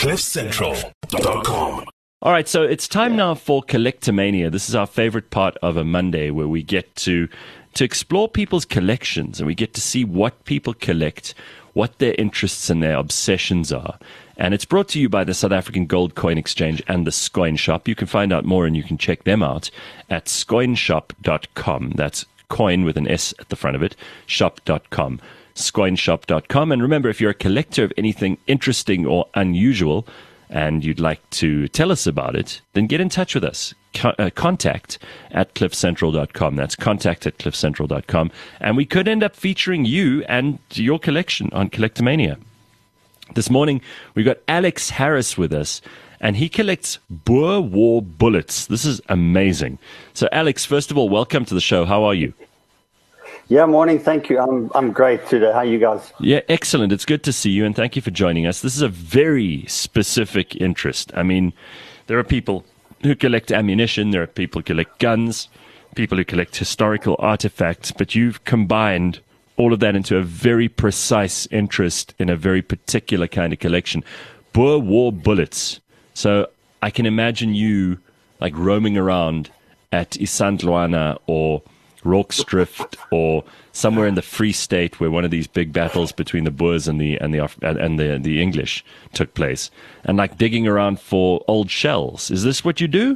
CliffCentral.com. All right, so it's time now for Collectomania. This is our favorite part of a Monday where we get to explore people's collections and we get to see what people collect, what their interests and their obsessions are. And it's brought to you by the South African Gold Coin Exchange and the Scoin Shop. You can find out more and you can check them out at scoinshop.com. That's coin with an S at the front of it, shop.com, scoinshop.com. And remember, if you're a collector of anything interesting or unusual and you'd like to tell us about it, then get in touch with us. Contact at cliffcentral.com. That's contact at cliffcentral.com. And we could end up featuring you and your collection on Collectomania. This morning, we've got Alex Harris with us, and he collects Boer War bullets. This is amazing. So, Alex, first of all, welcome to the show. How are you? Yeah, morning. Thank you. I'm great today. How are you guys? Yeah, excellent. It's good to see you, and thank you for joining us. This is a very specific interest. I mean, there are people who collect ammunition, there are people who collect guns, people who collect historical artifacts, but you've combined all of that into a very precise interest in a very particular kind of collection. Boer War bullets. So I can imagine you like roaming around at Isandlwana or Rorkersdrift or somewhere in the Free State where one of these big battles between the Boers and the English took place, and like digging around for old shells. Is this what you do?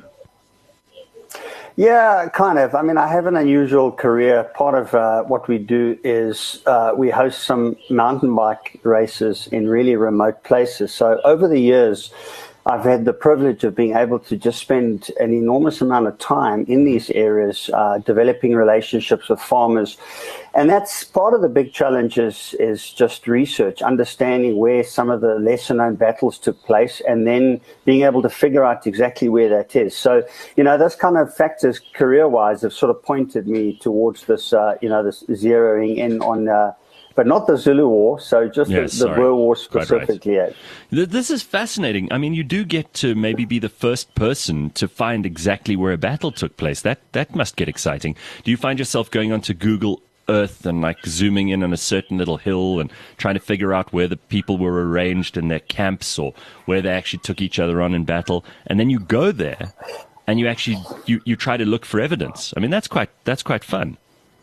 Yeah, kind of. I mean, I have an unusual career. Part of what we do is we host some mountain bike races in really remote places. So over the years, I've had the privilege of being able to just spend an enormous amount of time in these areas, developing relationships with farmers. And that's part of the big challenge is just research, understanding where some of the lesser known battles took place, and then being able to figure out exactly where that is. So, those kind of factors career-wise have sort of pointed me towards this, this zeroing in on but not the Zulu War, so just the Boer War specifically. Right. This is fascinating. I mean, you do get to maybe be the first person to find exactly where a battle took place. That must get exciting. Do you find yourself going onto Google Earth and like zooming in on a certain little hill and trying to figure out where the people were arranged in their camps or where they actually took each other on in battle? And then you go there and you actually you try to look for evidence. I mean, that's quite fun.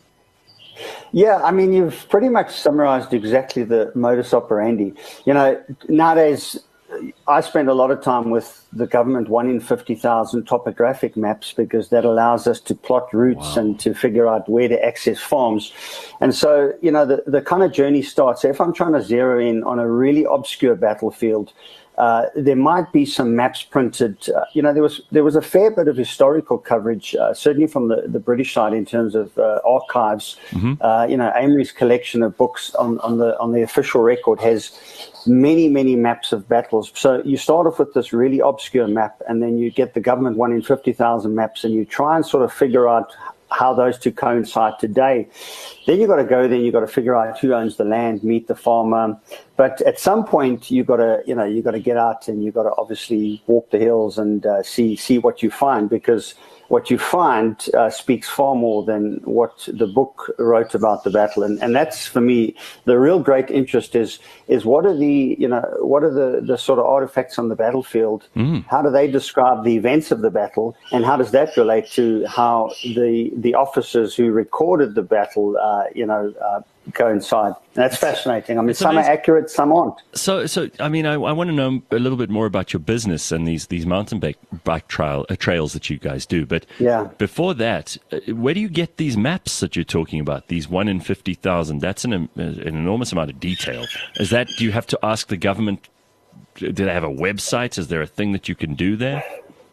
Yeah, I mean, you've pretty much summarized exactly the modus operandi. Nowadays, I spend a lot of time with the government 1 in 50,000 topographic maps because that allows us to plot routes and to figure out where to access farms. And so, the kind of journey starts. So if I'm trying to zero in on a really obscure battlefield, there might be some maps printed. There was a fair bit of historical coverage, certainly from the British side in terms of archives. Mm-hmm. Amory's collection of books on the official record has many maps of battles. So you start off with this really obscure map, and then you get the government 1 in 50,000 maps, and you try and sort of figure out how those two coincide today. Then you've got to go there, you've got to figure out who owns the land, meet the farmer. But at some point, you've got to get out and you've got to obviously walk the hills and see what you find, because what you find speaks far more than what the book wrote about the battle. And that's, for me, the real great interest is what are the sort of artifacts on the battlefield? Mm. How do they describe the events of the battle? And how does that relate to how the officers who recorded the battle, coincide? That's fascinating. I mean, some are accurate, some aren't. So I mean, I want to know a little bit more about your business and these mountain bike trails that you guys do. But before that, where do you get these maps that you're talking about? These 1 in 50,000. That's an enormous amount of detail. Do you have to ask the government? Do they have a website? Is there a thing that you can do there?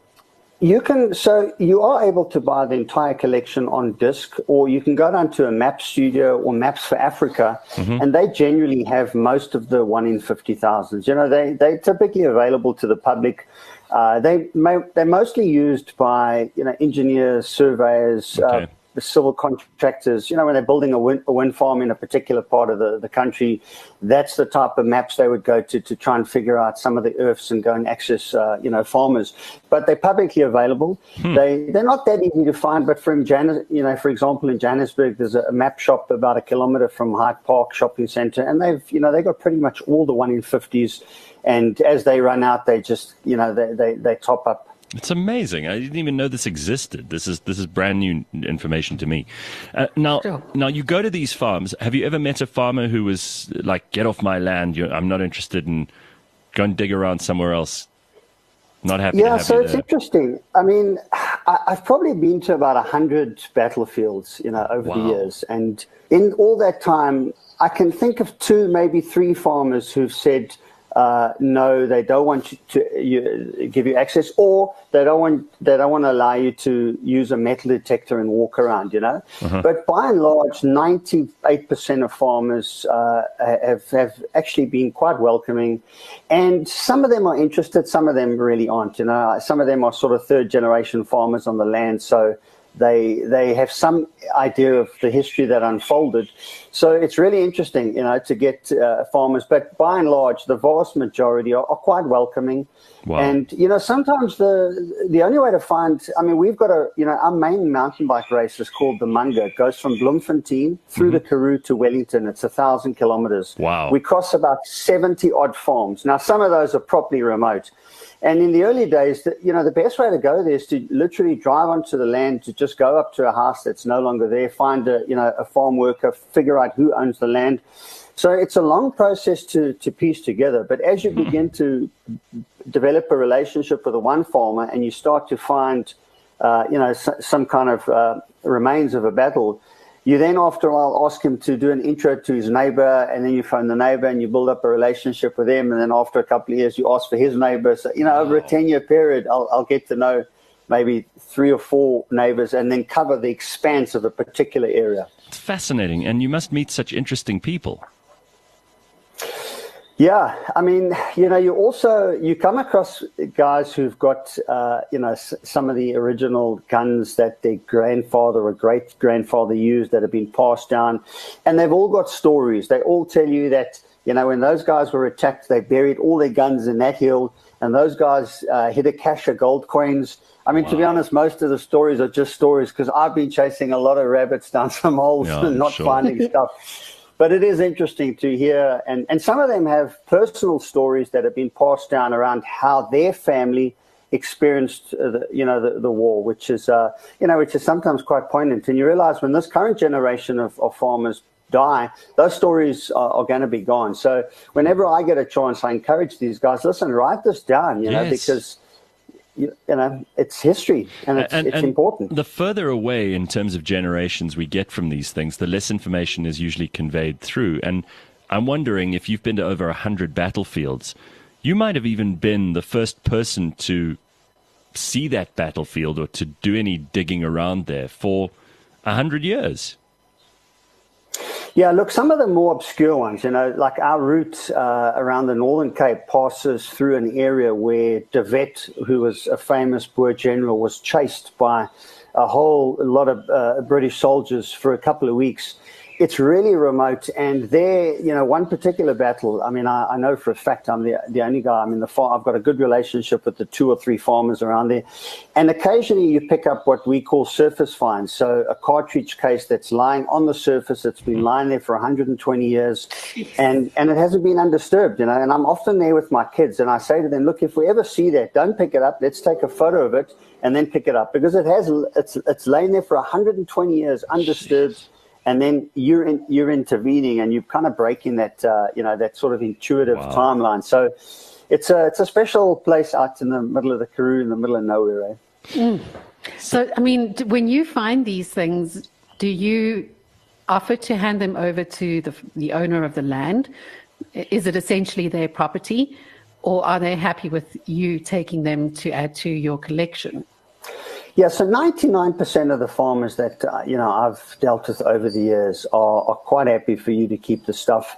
You are able to buy the entire collection on disc, or you can go down to a map studio or Maps for Africa, mm-hmm. and they generally have most of the 1 in 50,000s. They're typically available to the public. They're mostly used by engineers, surveyors, civil contractors, when they're building a wind farm in a particular part of the country, that's the type of maps they would go to try and figure out some of the earths and go and access, farmers. But they're publicly available. They're not that easy to find. But for example, in Johannesburg, there's a map shop about a kilometre from Hyde Park Shopping Centre, and they've got pretty much all the 1 in 50s. And as they run out, they just, they top up. It's amazing. I didn't even know this existed. This is brand new information to me. Now you go to these farms. Have you ever met a farmer who was like, "Get off my land! I'm not interested in go and dig around somewhere else"? Not happy. Yeah, to have so you it's there. interesting. I mean, I've probably been to about 100 battlefields, over the years, and in all that time, I can think of 2, maybe 3 farmers who've said, no, they don't want to give you access, or they don't want to allow you to use a metal detector and walk around, But by and large, 98% of farmers have actually been quite welcoming, and some of them are interested, some of them really aren't. Some of them are sort of third-generation farmers on the land, so they have some idea of the history that unfolded. So it's really interesting, to get farmers. But by and large, the vast majority are quite welcoming. Wow. And, sometimes the only way to find, we've got our main mountain bike race is called the Munga. It goes from Bloemfontein through the Karoo to Wellington. It's 1,000 kilometers. Wow. We cross about 70 odd farms. Now, some of those are properly remote. And in the early days, the best way to go there is to literally drive onto the land, to just go up to a house that's no longer there, find a farm worker, figure out who owns the land. So it's a long process to piece together. But as you begin to develop a relationship with one farmer and you start to find, some kind of remains of a battle, you then, after a while, ask him to do an intro to his neighbor, and then you phone the neighbor and you build up a relationship with him. And then after a couple of years, you ask for his neighbor. So, over a 10-year period, I'll get to know maybe 3 or 4 neighbors and then cover the expanse of a particular area. It's fascinating. And you must meet such interesting people. Yeah, you come across guys who've got, some of the original guns that their grandfather or great-grandfather used that have been passed down. And they've all got stories. They all tell you that, when those guys were attacked, they buried all their guns in that hill. And those guys hid a cache of gold coins. To be honest, most of the stories are just stories, because I've been chasing a lot of rabbits down some holes and not finding stuff. But it is interesting to hear, and some of them have personal stories that have been passed down around how their family experienced the war, which is sometimes quite poignant. And you realize when this current generation of farmers die, those stories are going to be gone. So whenever I get a chance, I encourage these guys, listen, write this down, because it's history and it's important. The further away in terms of generations we get from these things, the less information is usually conveyed through. And I'm wondering, if you've been to over 100 battlefields, you might have even been the first person to see that battlefield or to do any digging around there for 100 years. Yeah, look, some of the more obscure ones, like our route around the Northern Cape passes through an area where De Wet, who was a famous Boer general, was chased by a whole lot of British soldiers for a couple of weeks. It's really remote, and there, one particular battle, I know for a fact I'm the only guy. I've got a good relationship with the 2 or 3 farmers around there, and occasionally you pick up what we call surface finds. So a cartridge case that's lying on the surface, it's been lying there for 120 years, and it hasn't been undisturbed, And I'm often there with my kids, and I say to them, look, if we ever see that, don't pick it up. Let's take a photo of it and then pick it up, because it's lain there for 120 years undisturbed. And then you're intervening, and you're kind of breaking that that sort of intuitive timeline. So it's a special place out in the middle of the Karoo, in the middle of nowhere. So when you find these things, do you offer to hand them over to the owner of the land? Is it essentially their property, or are they happy with you taking them to add to your collection? Yeah, so 99% of the farmers that I've dealt with over the years are quite happy for you to keep the stuff.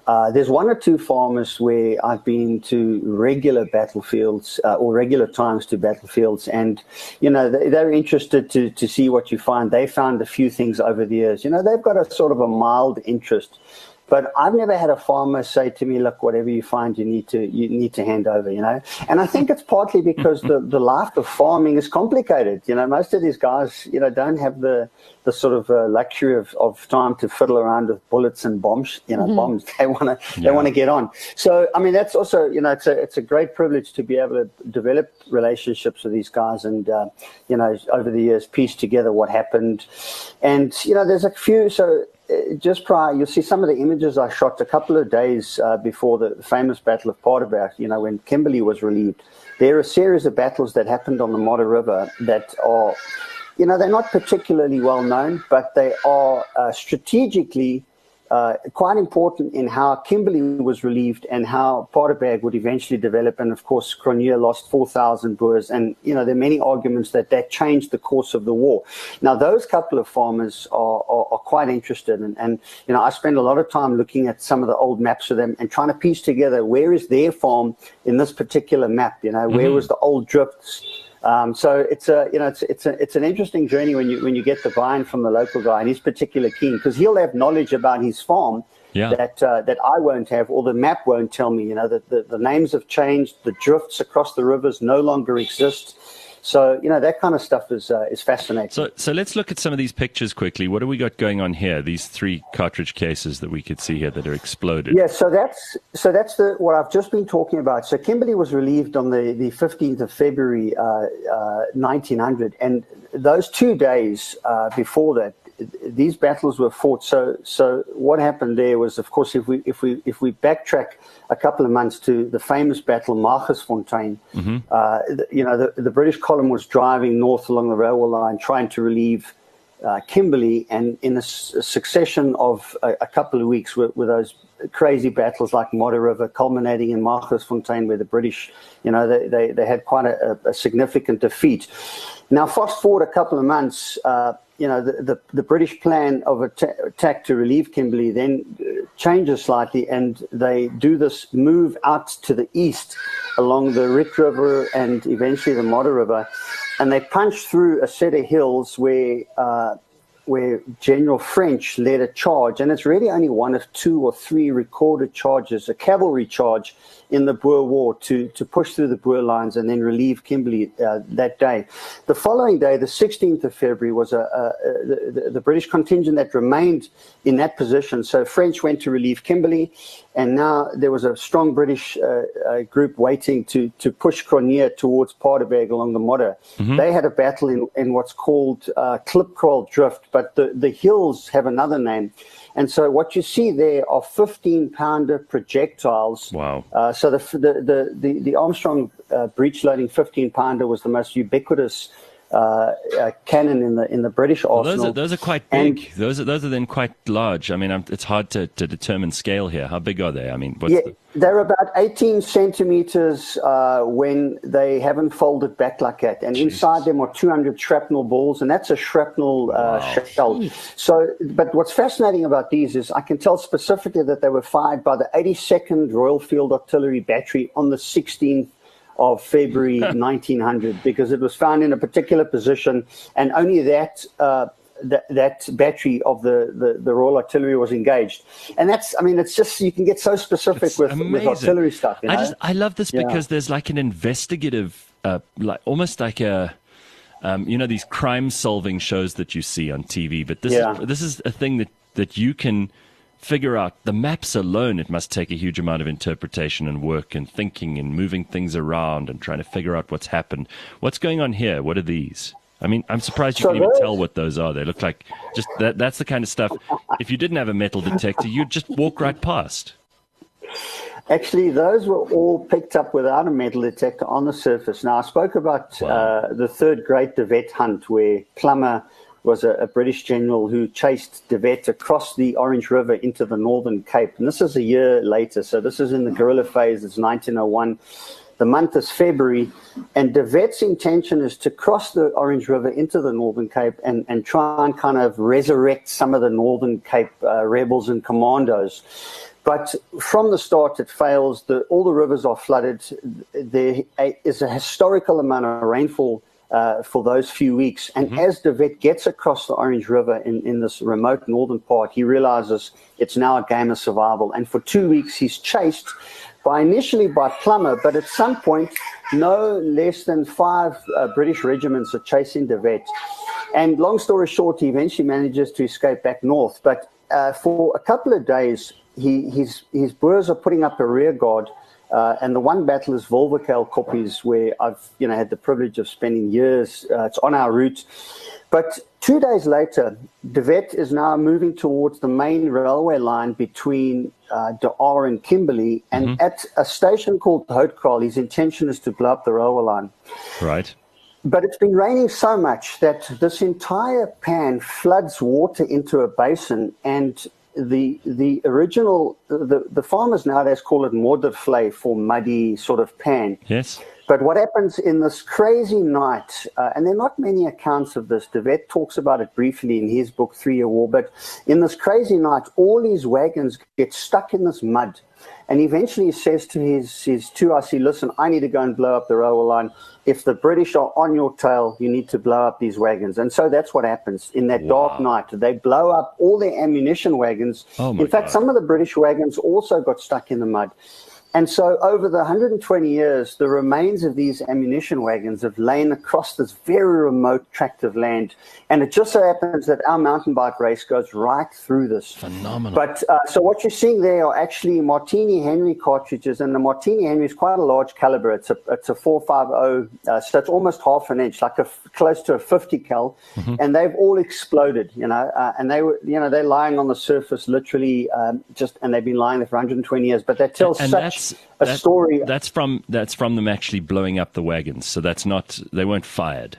There's one or two farmers where I've been to regular battlefields or regular times to battlefields, and they're interested to see what you find. They found a few things over the years. They've got a sort of a mild interest. But I've never had a farmer say to me, look, whatever you find, you need to hand over, And I think it's partly because the life of farming is complicated. Most of these guys, don't have the sort of luxury of time to fiddle around with bullets and bombs, bombs. They want to get on. So, I mean, that's also, it's a great privilege to be able to develop relationships with these guys and, over the years, piece together what happened. And, there's a few, so just prior, you'll see some of the images I shot a couple of days before the famous Battle of Paardeberg, when Kimberley was relieved. There are a series of battles that happened on the Modder River that are, they're not particularly well known, but they are strategically quite important in how Kimberley was relieved and how Paardeberg would eventually develop. And of course, Cronje lost 4,000 Boers. And, there are many arguments that changed the course of the war. Now, those couple of farmers are quite interested. And I spend a lot of time looking at some of the old maps of them and trying to piece together where is their farm in this particular map, where was the old drifts. So it's an interesting journey when you get the buy-in from the local guy, and he's particularly keen because he'll have knowledge about his farm that I won't have, or the map won't tell me. That the names have changed, the drifts across the rivers no longer exist. So, that kind of stuff is fascinating. So let's look at some of these pictures quickly. What do we got going on here? These 3 cartridge cases that we could see here that are exploded. Yeah, so that's what I've just been talking about. So Kimberley was relieved on the 15th of February, 1900. And those 2 days before that, these battles were fought. So what happened there was, of course, if we backtrack a couple of months to the famous battle Marcusfontein, the British column was driving north along the railway line, trying to relieve Kimberley, and in a succession of a couple of weeks with those crazy battles like Modder River, culminating in Marcusfontein, where the British, they had quite a significant defeat. Now, fast forward a couple of months, the British plan of attack to relieve Kimberley then changes slightly, and they do this move out to the east along the Rit River and eventually the Modder River, and they punch through a set of hills where General French led a charge, and it's really only one of 2 or 3 recorded charges, a cavalry charge in the Boer War to push through the Boer lines and then relieve Kimberley that day. The following day, the 16th of February, was the British contingent that remained in that position. So French went to relieve Kimberley, and now there was a strong British group waiting to push Cronje towards Paardeberg along the Modder. They had a battle in what's called Klipkraal Drift, but the hills have another name. And so what you see there are 15-pounder projectiles. Wow. So the Armstrong breech-loading 15-pounder was the most ubiquitous cannon in the British arsenal. Well, those are quite big. Those are then quite large. I mean, it's hard to determine scale here. How big are they? I mean, they're about 18 centimeters when they haven't folded back like that. And inside them are 200 shrapnel balls, and that's a shrapnel shell. So, but what's fascinating about these is I can tell specifically that they were fired by the 82nd Royal Field Artillery Battery on the 16th of February 1900, because it was found in a particular position, and only that battery of the Royal Artillery was engaged. And it's just, you can get so specific with artillery stuff. I love this because there's like an investigative, almost like a, these crime-solving shows that you see on TV. But this is a thing that you can figure out. The maps alone, it must take a huge amount of interpretation and work and thinking and moving things around and trying to figure out what's happened. What's going on here? What are these? I mean, I'm surprised you can even tell what those are. They look like just that's the kind of stuff. If you didn't have a metal detector, you'd just walk right past. Actually, those were all picked up without a metal detector on the surface. Now, I spoke about the third great De Wet hunt, where Plummer was a British general who chased De Wet across the Orange River into the Northern Cape. And this is a year later. So this is in the guerrilla phase. It's 1901. The month is February. And De Wet's intention is to cross the Orange River into the Northern Cape and try and kind of resurrect some of the Northern Cape rebels and commandos. But from the start, it fails. All the rivers are flooded. There is a historical amount of rainfall for those few weeks. And as De Wet gets across the Orange River in this remote northern part, he realizes it's now a game of survival. And for 2 weeks, he's chased initially by Plummer, but at some point, no less than 5 British regiments are chasing De Wet. And long story short, he eventually manages to escape back north. But for a couple of days, his Boers are putting up a rear guard. And the one battle is Wolverkale Koppies, where I've had the privilege of spending years. It's on our route. But 2 days later, De Wet is now moving towards the main railway line between De Aar and Kimberley. And at a station called Houtkraal, his intention is to blow up the railway line. Right. But it's been raining so much that this entire pan floods water into a basin, and the original, the farmers nowadays call it moddervlei for muddy sort of pan. Yes. But what happens in this crazy night, and there are not many accounts of this, De Wet talks about it briefly in his book, 3 Year War, but in this crazy night, all these wagons get stuck in this mud. And eventually he says to his 2IC, listen, I need to go and blow up the railway line. If the British are on your tail, you need to blow up these wagons. And so that's what happens in that dark night. They blow up all their ammunition wagons. In fact, some of the British wagons also got stuck in the mud. And so over the 120 years, the remains of these ammunition wagons have lain across this very remote tract of land. And it just so happens that our mountain bike race goes right through this. Phenomenal. But so what you're seeing there are actually Martini Henry cartridges, and the Martini Henry is quite a large caliber. It's a 450, so it's almost half an inch, like close to a 50 cal, and they've all exploded, and they were, they're lying on the surface literally, and they've been lying there for 120 years. But they tell a story. That's from them actually blowing up the wagons. So they weren't fired.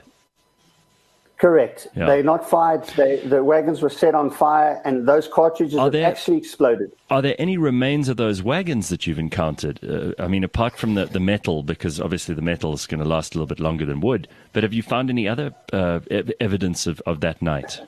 Correct. Yeah. They're not fired. The wagons were set on fire, and those cartridges actually exploded. Are there any remains of those wagons that you've encountered? I mean, apart from the metal, because obviously the metal is going to last a little bit longer than wood, but have you found any other evidence of that night?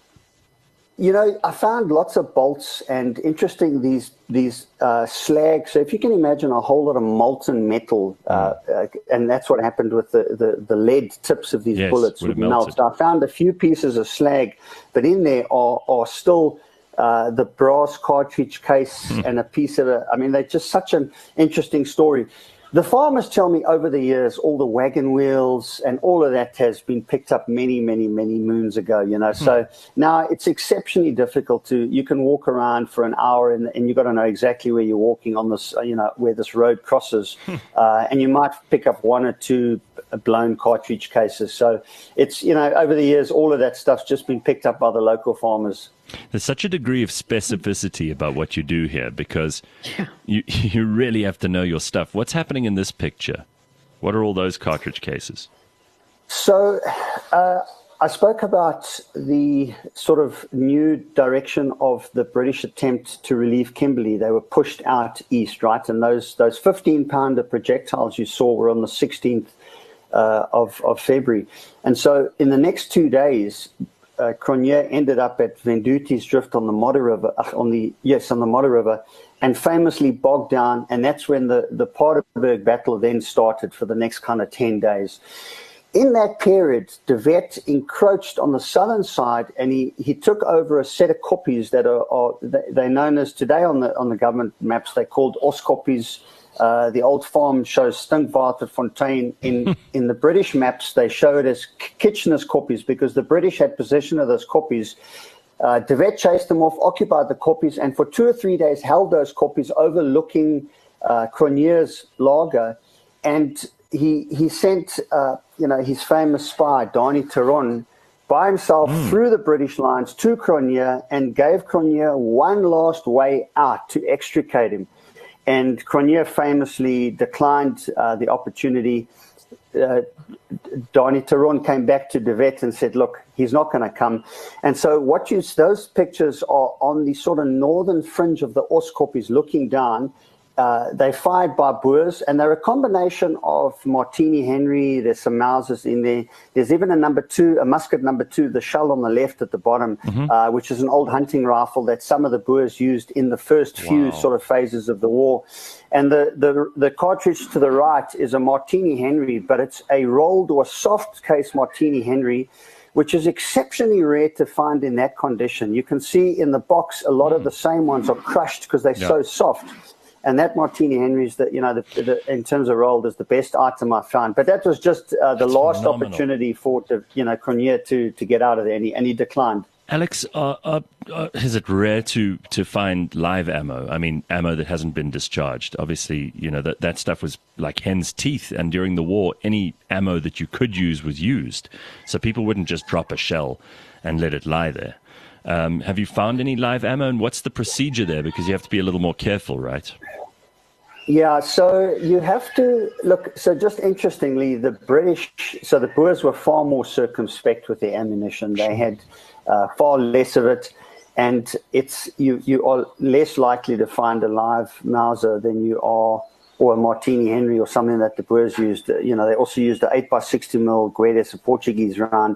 I found lots of bolts, and interesting, these slag. So if you can imagine a whole lot of molten metal, and that's what happened with the lead tips of these bullets would melt. So I found a few pieces of slag, but in there are still the brass cartridge case and a piece of they're just such an interesting story. The farmers tell me over the years, all the wagon wheels and all of that has been picked up many, many, many moons ago, So now it's exceptionally difficult you can walk around for an hour and you've got to know exactly where you're walking on this, where this road crosses. And you might pick up 1 or 2 blown cartridge cases. So it's, over the years, all of that stuff's just been picked up by the local farmers. There's such a degree of specificity about what you do here because you really have to know your stuff. What's happening in this picture? What are all those cartridge cases? So I spoke about the sort of new direction of the British attempt to relieve Kimberley. They were pushed out east, right? And those 15-pounder projectiles you saw were on the 16th of February. And so in the next 2 days, Cronje ended up at Venduti's Drift on the Modder River, on the Modder River, and famously bogged down. And that's when the Paardeberg battle then started for the next kind of 10 days. In that period, De Wet encroached on the southern side, and he took over a set of koppies that they're known as today on the government maps. They're called Oskoppies. The old farm shows Stinkwaterfontein. In the British maps, they show it as Kitchener's koppies because the British had possession of those koppies. De Wet chased them off, occupied the koppies, and for 2 or 3 days held those koppies overlooking Cronje's lager. And he sent his famous spy, Danie Theron, by himself through the British lines to Cronje and gave Cronje one last way out to extricate him. And Cronje famously declined the opportunity. Danie Theron came back to De Wet and said, look, he's not going to come. And so those pictures are on the sort of northern fringe of the Oskoppies looking down. They're fired by Boers, and they're a combination of Martini Henry. There's some Mausers in there. There's even a musket number 2, the shell on the left at the bottom, which is an old hunting rifle that some of the Boers used in the first few sort of phases of the war. And the cartridge to the right is a Martini Henry, but it's a rolled or soft case Martini Henry, which is exceptionally rare to find in that condition. You can see in the box a lot of the same ones are crushed because they're so soft. And that Martini Henry is, in terms of rolled, is the best item I found. But that was just the last phenomenal opportunity for Cronje to get out of there, and he declined. Alex, is it rare to find live ammo? I mean, ammo that hasn't been discharged. Obviously, that stuff was like hen's teeth, and during the war, any ammo that you could use was used. So people wouldn't just drop a shell and let it lie there. Have you found any live ammo, and what's the procedure there? Because you have to be a little more careful, right? Yeah, so you have to look. So just interestingly, the Boers were far more circumspect with their ammunition. They had far less of it, and you are less likely to find a live Mauser than you are, or a Martini Henry or something that the Boers used. They also used an 8x60mm Guedes, a Portuguese round.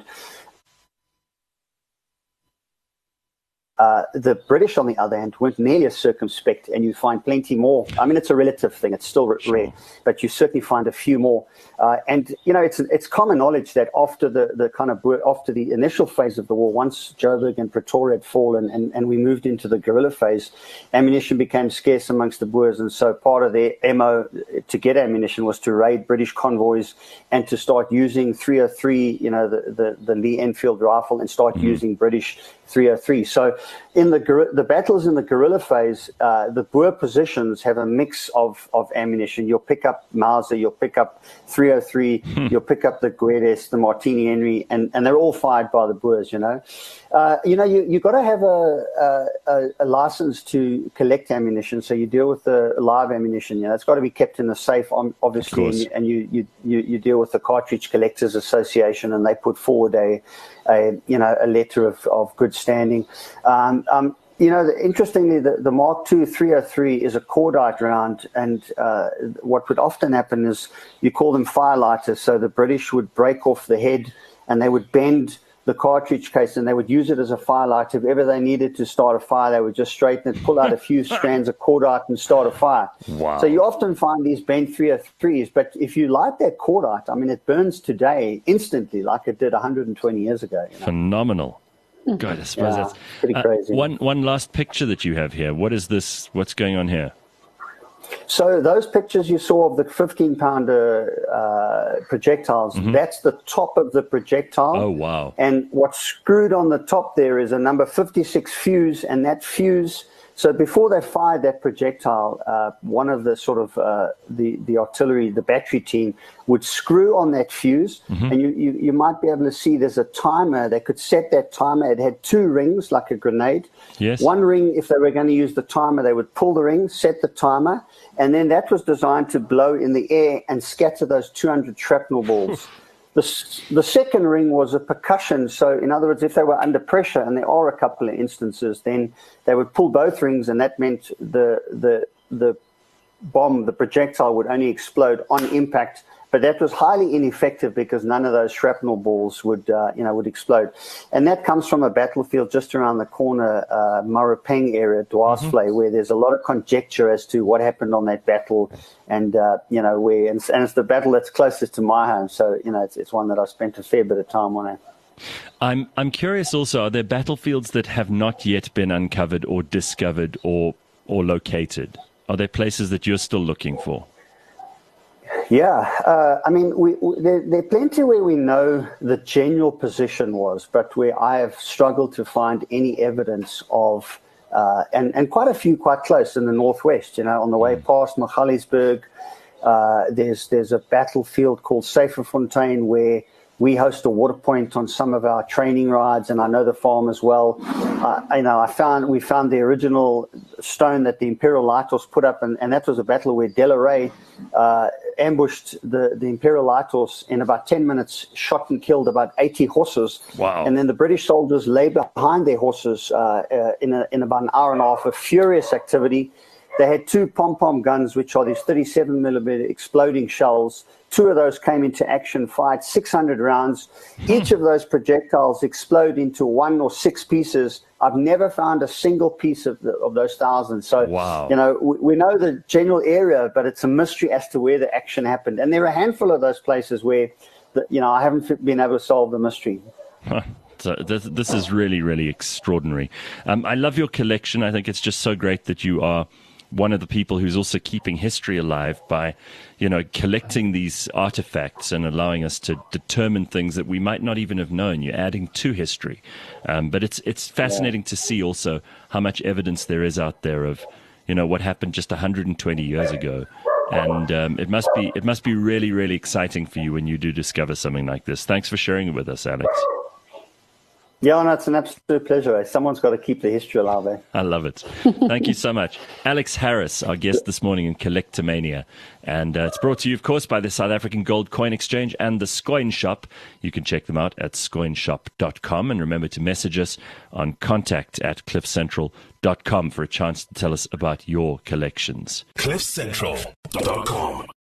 The British, on the other hand, weren't nearly as circumspect, and you find plenty more. I mean, it's a relative thing; it's still rare, but you certainly find a few more. And it's common knowledge that after after the initial phase of the war, once Joburg and Pretoria had fallen, and we moved into the guerrilla phase, ammunition became scarce amongst the Boers, and so part of their MO to get ammunition was to raid British convoys and to start using 303, the Lee Enfield rifle, and start using British 303. So in the battles in the guerrilla phase, the Boer positions have a mix of ammunition. You'll pick up Mauser, you'll pick up 303, you'll pick up the Guedes, the Martini Henry, and they're all fired by the Boers, You've got to have a license to collect ammunition, so you deal with the live ammunition. It's got to be kept in a safe, obviously, and you deal with the Cartridge Collectors Association, and they put forward a letter of good standing. Interestingly, the Mark II 303 is a cordite round, and what would often happen is you call them firelighters. So the British would break off the head, and they would bend the cartridge case, and they would use it as a firelighter. If ever they needed to start a fire, they would just straighten it, pull out a few strands of cordite, and start a fire. Wow. So you often find these bent 303s, but if you light that cordite, I mean, it burns today instantly like it did 120 years ago. Phenomenal. God, I suppose that's pretty crazy. One last picture that you have here. What is this? What's going on here? So those pictures you saw of the 15-pounder projectiles, that's the top of the projectile. Oh, wow. And what's screwed on the top there is a number 56 fuse, and that fuse... So before they fired that projectile, one of the sort of the artillery, the battery team, would screw on that fuse, and you might be able to see there's a timer. They could set that timer. It had 2 rings, like a grenade. Yes. One ring, if they were going to use the timer, they would pull the ring, set the timer, and then that was designed to blow in the air and scatter those 200 shrapnel balls. The second ring was a percussion. So, in other words, if they were under pressure, and there are a couple of instances, then they would pull both rings, and that meant the bomb, the projectile, would only explode on impact. But that was highly ineffective because none of those shrapnel balls would explode. And that comes from a battlefield just around the corner, Murrupeng area, Dwarsvlei, where there's a lot of conjecture as to what happened on that battle, and where. And it's the battle that's closest to my home, so it's one that I spent a fair bit of time on. I'm curious also, are there battlefields that have not yet been uncovered or discovered or located? Are there places that you're still looking for? Yeah, I mean, there are plenty where we know the general position was, but where I have struggled to find any evidence of, and quite a few quite close in the northwest. On the way past Magaliesburg, there's a battlefield called Syferfontein where we host a water point on some of our training rides, and I know the farm as well. We found the original stone that the Imperial Light Horse put up, and that was a battle where De La Rey ambushed the Imperial Light Horse in about 10 minutes, shot and killed about 80 horses. Wow. And then the British soldiers lay behind their horses in about an hour and a half of furious activity. They had 2 pom-pom guns, which are these 37 millimeter exploding shells. 2 of those came into action, fired 600 rounds. Each of those projectiles explode into 1 or 6 pieces. I've never found a single piece of those thousands. So, wow. We know the general area, but it's a mystery as to where the action happened. And there are a handful of those places where, I haven't been able to solve the mystery. So this is really, really extraordinary. I love your collection. I think it's just so great that you are one of the people who's also keeping history alive by, collecting these artifacts and allowing us to determine things that we might not even have known. You're adding to history. But it's fascinating to see also how much evidence there is out there of, what happened just 120 years ago. And it must be really, really exciting for you when you do discover something like this. Thanks for sharing it with us, Alex. Yeah, no, it's an absolute pleasure. Someone's got to keep the history alive. I love it. Thank you so much. Alex Harris, our guest this morning in Collectomania. And it's brought to you, of course, by the South African Gold Coin Exchange and the Scoin Shop. You can check them out at scoinshop.com. And remember to message us on contact@cliffcentral.com for a chance to tell us about your collections. cliffcentral.com